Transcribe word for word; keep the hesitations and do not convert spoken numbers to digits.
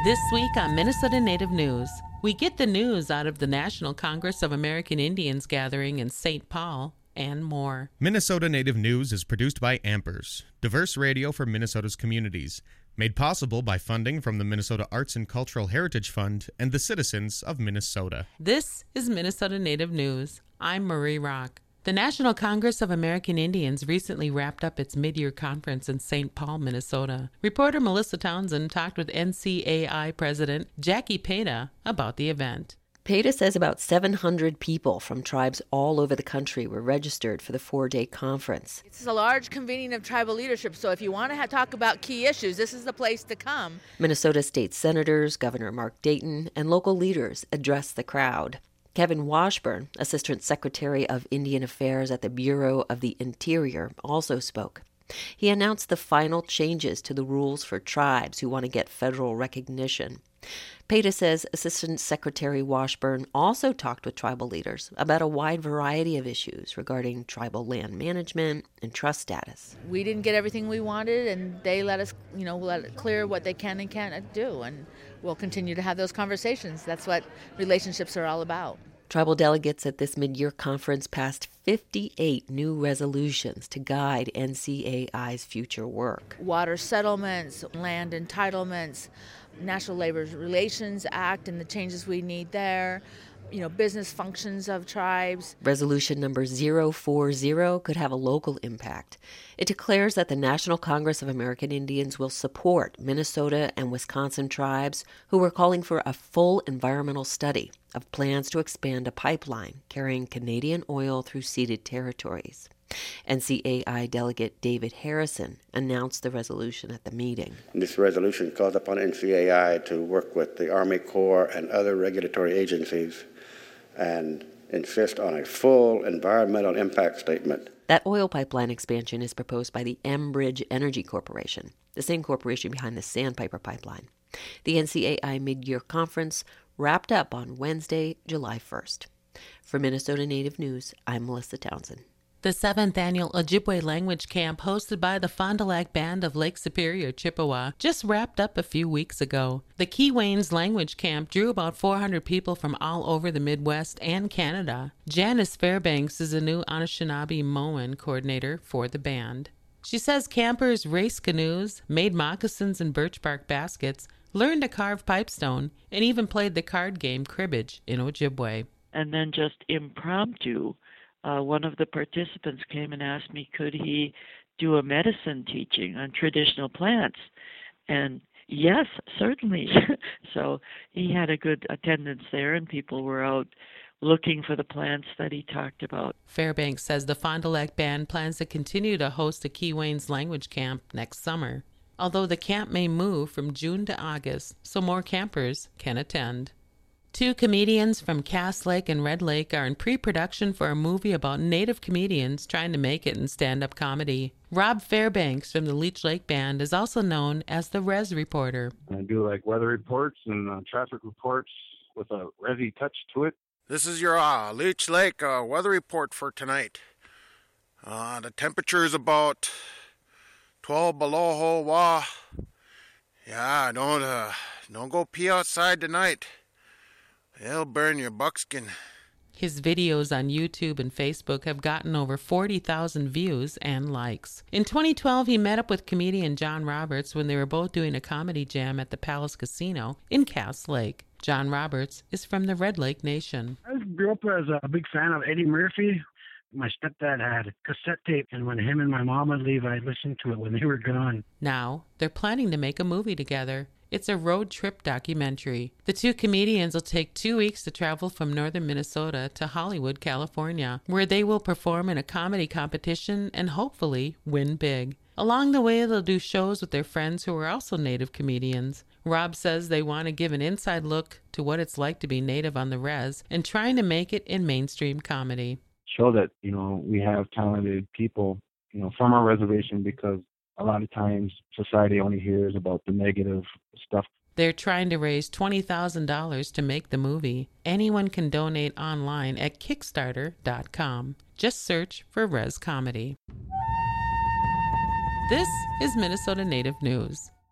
This week on Minnesota Native News, we get the news out of the National Congress of American Indians gathering in Saint Paul and more. Minnesota Native News is produced by Ampers, diverse radio for Minnesota's communities, made possible by funding from the Minnesota Arts and Cultural Heritage Fund and the citizens of Minnesota. This is Minnesota Native News. I'm Marie Rock. The National Congress of American Indians recently wrapped up its mid-year conference in Saint Paul, Minnesota. Reporter Melissa Townsend talked with N C A I President Jackie Peda about the event. Peda says about seven hundred people from tribes all over the country were registered for the four-day conference. It's a large convening of tribal leadership, so if you want to have, talk about key issues, this is the place to come. Minnesota state senators, Governor Mark Dayton, and local leaders addressed the crowd. Kevin Washburn, Assistant Secretary of Indian Affairs at the Bureau of the Interior, also spoke. He announced the final changes to the rules for tribes who want to get federal recognition. Peda says Assistant Secretary Washburn also talked with tribal leaders about a wide variety of issues regarding tribal land management and trust status. We didn't get everything we wanted, and they let us, you know, let it clear what they can and can't do, and we'll continue to have those conversations. That's what relationships are all about. Tribal delegates at this mid-year conference passed fifty-eight new resolutions to guide N C A I's future work. Water settlements, land entitlements, National Labor Relations Act and the changes we need there, you know, business functions of tribes. Resolution number zero four zero could have a local impact. It declares that the National Congress of American Indians will support Minnesota and Wisconsin tribes who are calling for a full environmental study of plans to expand a pipeline carrying Canadian oil through ceded territories. N C A I Delegate David Harrison announced the resolution at the meeting. This resolution calls upon N C A I to work with the Army Corps and other regulatory agencies and insist on a full environmental impact statement. That oil pipeline expansion is proposed by the Enbridge Energy Corporation, the same corporation behind the Sandpiper pipeline. The N C A I mid-year conference wrapped up on Wednesday, July first. For Minnesota Native News, I'm Melissa Townsend. The seventh annual Ojibwe Language Camp hosted by the Fond du Lac Band of Lake Superior, Chippewa, just wrapped up a few weeks ago. The Keewains Language Camp drew about four hundred people from all over the Midwest and Canada. Janice Fairbanks is a new Anishinaabe-Moan coordinator for the band. She says campers raced canoes, made moccasins and birch bark baskets, learned to carve pipestone, and even played the card game cribbage in Ojibwe. And then just impromptu, Uh, one of the participants came and asked me, could he do a medicine teaching on traditional plants? And yes, certainly. So he had a good attendance there, and people were out looking for the plants that he talked about. Fairbanks says the Fond du Lac Band plans to continue to host a Keewains Language Camp next summer, although the camp may move from June to August so more campers can attend. Two comedians from Cass Lake and Red Lake are in pre-production for a movie about Native comedians trying to make it in stand-up comedy. Rob Fairbanks from the Leech Lake Band is also known as the Res Reporter. I do like weather reports and uh, traffic reports with a resi touch to it. This is your uh, Leech Lake uh, weather report for tonight. Uh, the temperature is about twelve below whole wah. Yeah, don't uh, don't go pee outside tonight. It'll burn your buckskin. His videos on YouTube and Facebook have gotten over forty thousand views and likes. In twenty twelve, he met up with comedian John Roberts when they were both doing a comedy jam at the Palace Casino in Cass Lake. John Roberts is from the Red Lake Nation. I grew up as a big fan of Eddie Murphy. My stepdad had cassette tape, and when him and my mom would leave, I'd listen to it when they were gone. Now, they're planning to make a movie together. It's a road trip documentary. The two comedians will take two weeks to travel from northern Minnesota to Hollywood, California, where they will perform in a comedy competition and hopefully win big. Along the way, they'll do shows with their friends who are also Native comedians. Rob says they want to give an inside look to what it's like to be Native on the res and trying to make it in mainstream comedy. Show that, you know, we have talented people, you know, from our reservation, because a lot of times society only hears about the negative stuff. They're trying to raise twenty thousand dollars to make the movie. Anyone can donate online at Kickstarter dot com. Just search for Res Comedy. This is Minnesota Native News.